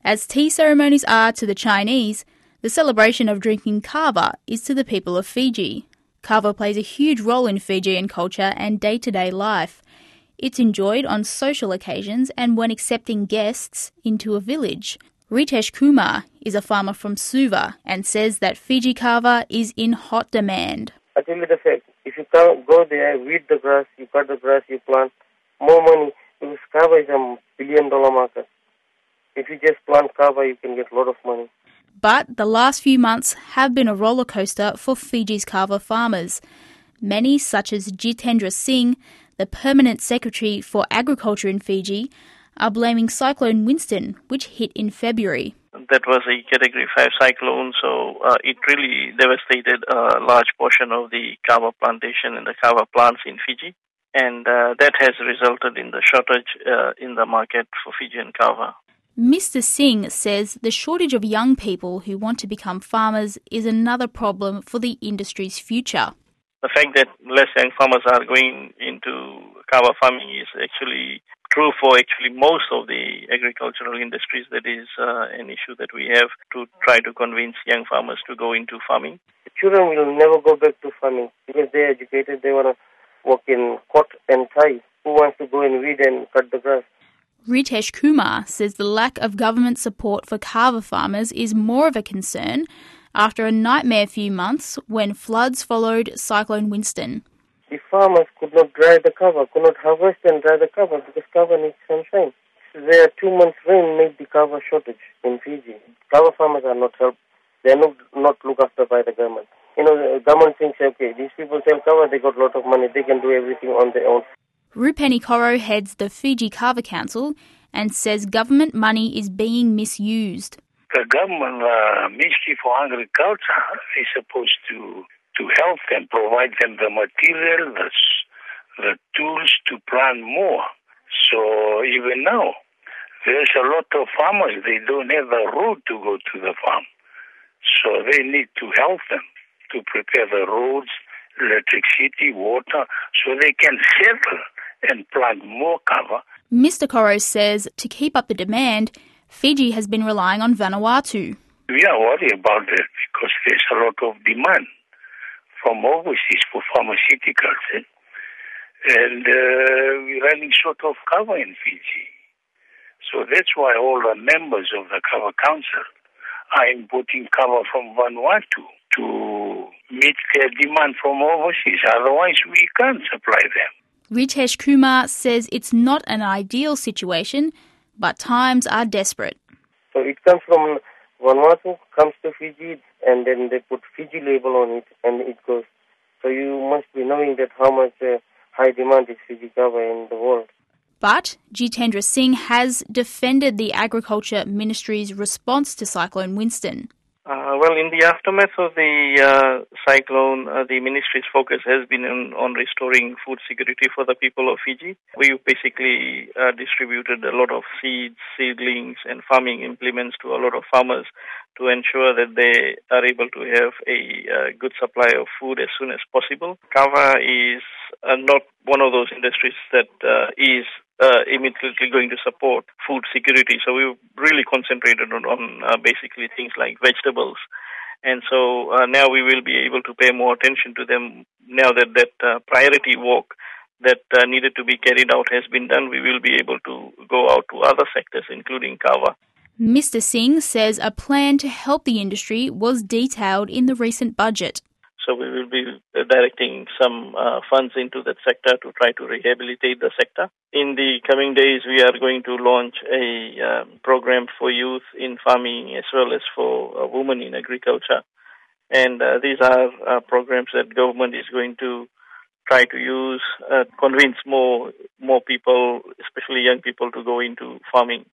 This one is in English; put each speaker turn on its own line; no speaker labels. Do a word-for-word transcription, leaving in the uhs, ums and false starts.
As tea ceremonies are to the Chinese, the celebration of drinking kava is to the people of Fiji. Kava plays a huge role in Fijian culture and day-to-day life. It's enjoyed on social occasions and when accepting guests into a village. Ritesh Kumar is a farmer from Suva and says that Fiji kava is in hot demand.
I tell you the fact, if you come, go there, weed the grass, you cut the grass, you plant, more money, because kava is a billion dollar market. If you just plant kava, you can get a lot of money.
But the last few months have been a roller coaster for Fiji's kava farmers. Many, such as Jitendra Singh, the Permanent Secretary for Agriculture in Fiji, are blaming Cyclone Winston, which hit in February.
That was a Category five cyclone, so uh, it really devastated a large portion of the kava plantation and the kava plants in Fiji. And uh, that has resulted in the shortage uh, in the market for Fijian kava.
Mister Singh says the shortage of young people who want to become farmers is another problem for the industry's future.
The fact that less young farmers are going into kava farming is actually true for actually most of the agricultural industries. That is uh, an issue that we have to try to convince young farmers to go into farming.
The children will never go back to farming because they're educated, they want to work in cot and tie. Who wants to go and weed and cut the grass?
Ritesh Kumar says the lack of government support for kava farmers is more of a concern after a nightmare few months when floods followed Cyclone Winston.
The farmers could not dry the kava, could not harvest and dry the kava because kava needs sunshine. Their two months rain made the kava shortage in Fiji. Kava farmers are not helped. They are not, not looked after by the government. You know, the government thinks, okay, these people sell kava, they got a lot of money, they can do everything on their own.
Rupeni Koro heads the Fiji Kava Council and says government money is being misused.
The government uh, Ministry for Agriculture is supposed to to help them, provide them the material, the, the tools to plant more. So even now, there's a lot of farmers, they don't have a road to go to the farm. So they need to help them to prepare the roads, electricity, water, so they can settle and plant more kava.
Mister Koro says to keep up the demand, Fiji has been relying on Vanuatu.
We are worried about that because there's a lot of demand from overseas for pharmaceuticals. Eh? And uh, we're running short of kava in Fiji. So that's why all the members of the Kava Council are importing kava from Vanuatu to meet their demand from overseas. Otherwise, we can't supply them.
Ritesh Kumar says it's not an ideal situation, but times are desperate.
So it comes from Vanuatu, comes to Fiji, and then they put Fiji label on it, and it goes. So you must be knowing that how much uh, high demand is Fiji kava in the world.
But Jitendra Singh has defended the Agriculture Ministry's response to Cyclone Winston.
Uh, well, in the aftermath of the uh, cyclone, uh, the ministry's focus has been on, on restoring food security for the people of Fiji. We basically uh, distributed a lot of seeds, seedlings, and farming implements to a lot of farmers to ensure that they are able to have a uh, good supply of food as soon as possible. Kava is uh, not one of those industries that uh, is Uh, immediately going to support food security. So we really concentrated on, on uh, basically things like vegetables. And so uh, now we will be able to pay more attention to them. Now that that uh, priority work that uh, needed to be carried out has been done, we will be able to go out to other sectors, including kava.
Mister Singh says a plan to help the industry was detailed in the recent budget.
So we will be directing some uh, funds into that sector to try to rehabilitate the sector. In the coming days, we are going to launch a uh, program for youth in farming as well as for uh, women in agriculture. And uh, these are uh, programs that government is going to try to use, uh, convince more more people, especially young people, to go into farming.